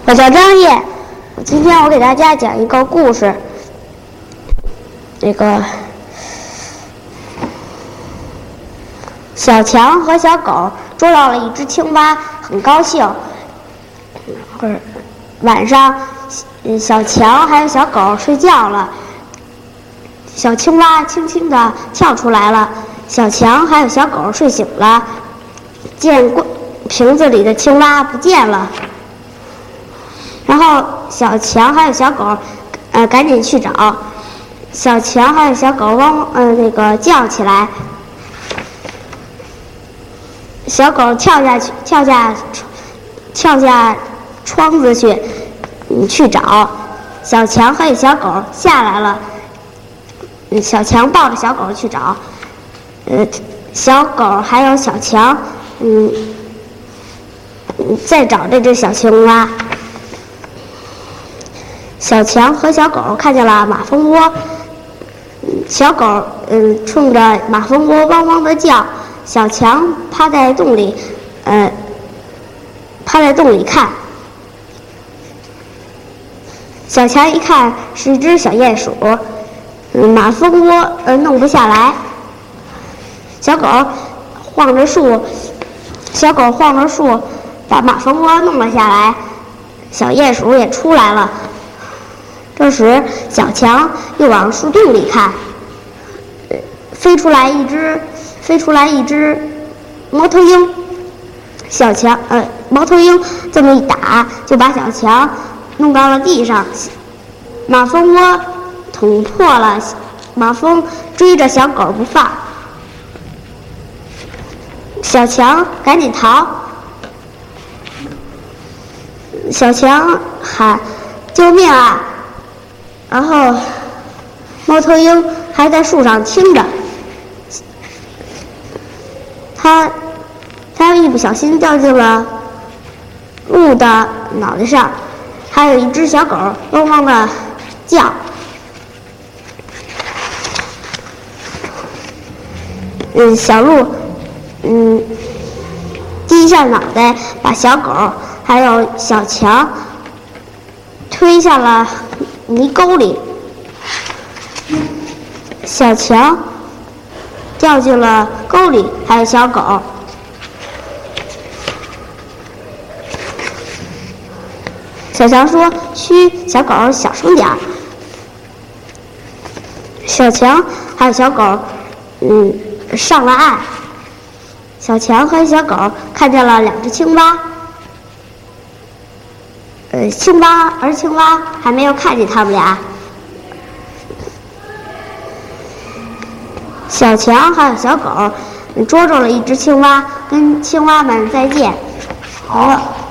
我叫张烨，今天我给大家讲一个故事。小强和小狗捉到了一只青蛙，很高兴。晚上，小强还有小狗睡觉了，小青蛙轻轻地跳出来了。小强还有小狗睡醒了，见瓶子里的青蛙不见了。然后小强还有小狗，赶紧去找。小强还有小狗叫起来。小狗跳下窗子去找。小强还有小狗下来了。小强抱着小狗去找。小狗还有小强，在找这只小青蛙。小强和小狗看见了马蜂窝，小狗冲着马蜂窝汪汪地叫，小强趴在洞里看。小强一看是一只小鼹鼠，马蜂窝弄不下来。小狗晃着树，把马蜂窝弄了下来，小鼹鼠也出来了。这时，小强又往树洞里看，飞出来一只猫头鹰。猫头鹰这么一打，就把小强弄到了地上，马蜂窝捅破了，马蜂追着小狗不放。小强赶紧逃，小强喊救命啊！然后猫头鹰还在树上听着，他一不小心掉进了鹿的脑袋上，还有一只小狗汪汪的叫。小鹿低下脑袋，把小狗还有小强推下了泥沟里。小强掉进了沟里，还有小狗。小强说：“嘘，小狗小声点儿。”小强还有小狗上了岸。小强和小狗看见了两只青蛙，青蛙还没有看见他们俩。小强还有小狗捉住了一只青蛙，跟青蛙们再见。好了。